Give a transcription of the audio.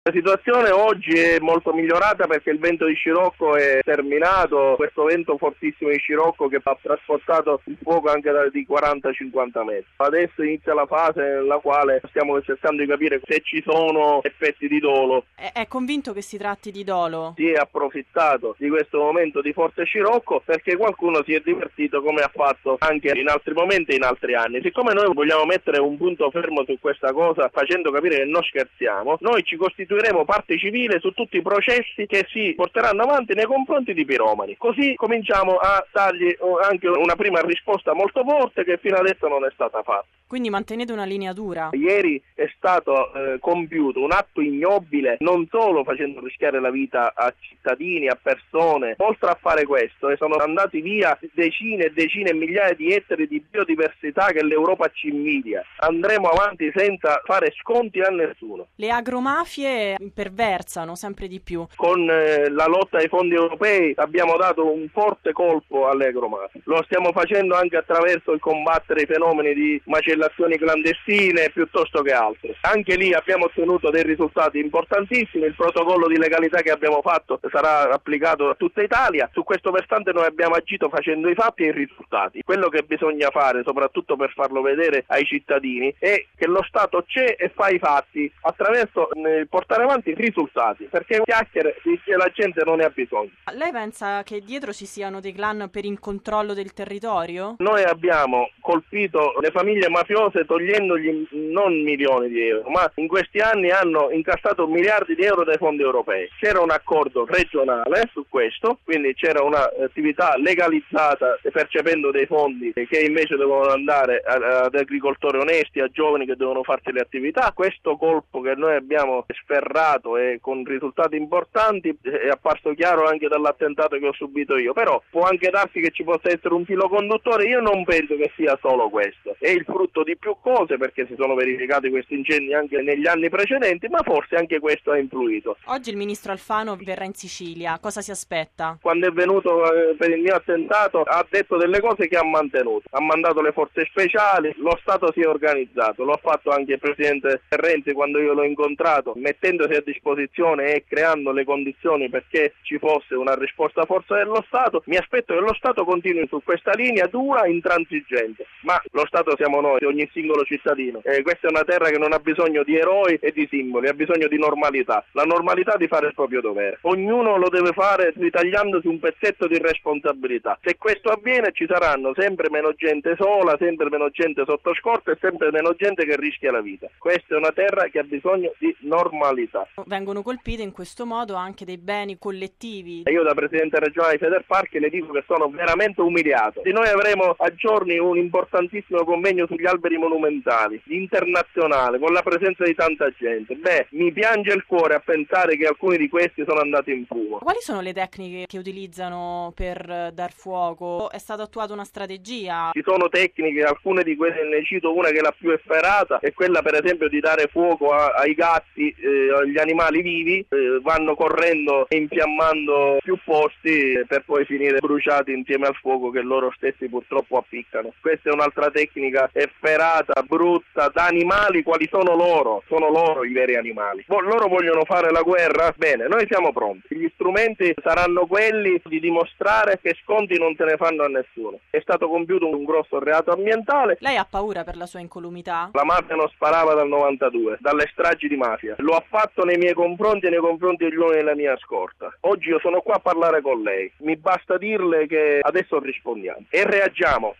La situazione oggi è molto migliorata perché il vento di scirocco è terminato, questo vento fortissimo di scirocco che ha trasportato il fuoco anche di 40-50 metri. Adesso inizia la fase nella quale stiamo cercando di capire se ci sono effetti di dolo. È convinto che si tratti di dolo? Si è approfittato di questo momento di forte scirocco perché qualcuno si è divertito come ha fatto anche in altri momenti e in altri anni. Siccome noi vogliamo mettere un punto fermo su questa cosa facendo capire che non scherziamo, noi ci costituiremo parte civile su tutti i processi che si porteranno avanti nei confronti di piromani. Così cominciamo a dargli anche una prima risposta molto forte che fino adesso non è stata fatta. Quindi mantenete una linea dura? Ieri è stato compiuto un atto ignobile, non solo facendo rischiare la vita a cittadini, a persone, oltre a fare questo sono andati via decine e decine e migliaia di ettari di biodiversità che l'Europa ci invidia. Andremo avanti senza fare sconti a nessuno. Le agromafie imperversano sempre di più. Con la lotta ai fondi europei abbiamo dato un forte colpo alle agromafie. Lo stiamo facendo anche attraverso il combattere i fenomeni di macellazioni clandestine piuttosto che altro. Anche lì abbiamo ottenuto dei risultati importantissimi, il protocollo di legalità che abbiamo fatto sarà applicato a tutta Italia. Su questo versante noi abbiamo agito facendo i fatti e i risultati. Quello che bisogna fare, soprattutto per farlo vedere ai cittadini, è che lo Stato c'è e fa i fatti attraverso portare avanti i risultati, perché chiacchiere la gente non ne ha bisogno. Lei pensa che dietro ci siano dei clan per il controllo del territorio? Noi abbiamo colpito le famiglie mafiose togliendogli non milioni di euro, ma in questi anni hanno incassato miliardi di euro dai fondi europei. C'era un accordo regionale su questo, quindi c'era un'attività legalizzata percependo dei fondi che invece devono andare ad agricoltori onesti, a giovani che devono farsi le attività. Questo colpo che noi abbiamo sferrato e con risultati importanti è apparso chiaro anche dall'attentato che ho subito io, però può anche darsi che ci possa essere un filo conduttore. Io non penso che sia solo questo, è il frutto di più cose perché si sono verificati questi incendi anche negli anni precedenti, ma forse anche questo ha influito. Oggi il ministro Alfano verrà in Sicilia, cosa si aspetta? Quando è venuto per il mio attentato ha detto delle cose che ha mantenuto, ha mandato le forze speciali, lo Stato si è organizzato, lo ha fatto anche il presidente Renzi quando io l'ho incontrato, mettendosi a disposizione e creando le condizioni perché ci fosse una risposta forte dello Stato. Mi aspetto che lo Stato continui su questa linea dura, intransigente, ma lo Stato siamo noi, ogni singolo cittadino. Questa è una terra che non ha bisogno di eroi e di simboli, ha bisogno di normalità, la normalità di fare il proprio dovere. Ognuno lo deve fare ritagliandosi un pezzetto di responsabilità. Se questo avviene ci saranno sempre meno gente sola, sempre meno gente sotto scorta e sempre meno gente che rischia la vita. Questa è una terra che ha bisogno di normalità. Vengono colpite in questo modo anche dei beni collettivi. Io da presidente regionale di Federparchi le dico che sono veramente umiliato. Noi avremo a giorni un importantissimo convegno sugli alberi monumentali, internazionale, con la presenza di tanta gente. Mi piange il cuore a pensare che alcuni di questi sono andati in fumo. Quali sono le tecniche che utilizzano per dar fuoco? È stata attuata una strategia? Ci sono tecniche, alcune di queste ne cito una che è la più efferata, è quella per esempio di dare fuoco ai gatti, agli animali vivi, vanno correndo e infiammando più posti per poi finire bruciati insieme al fuoco che loro stessi purtroppo appiccano. Questa è un'altra tecnica efferata, brutta, da animali quali sono loro i veri animali. Loro vogliono fare la guerra? Bene, noi siamo pronti. Gli strumenti saranno quelli di dimostrare che sconti non se ne fanno a nessuno. È stato compiuto un grosso reato ambientale. Lei ha paura per la sua incolumità? La mafia non sparava dal 92, dalle stragi di mafia. Lo ha fatto nei miei confronti e nei confronti degli uomini della mia scorta. Oggi io sono qua a parlare con lei. Mi basta dirle che adesso rispondiamo e reagiamo.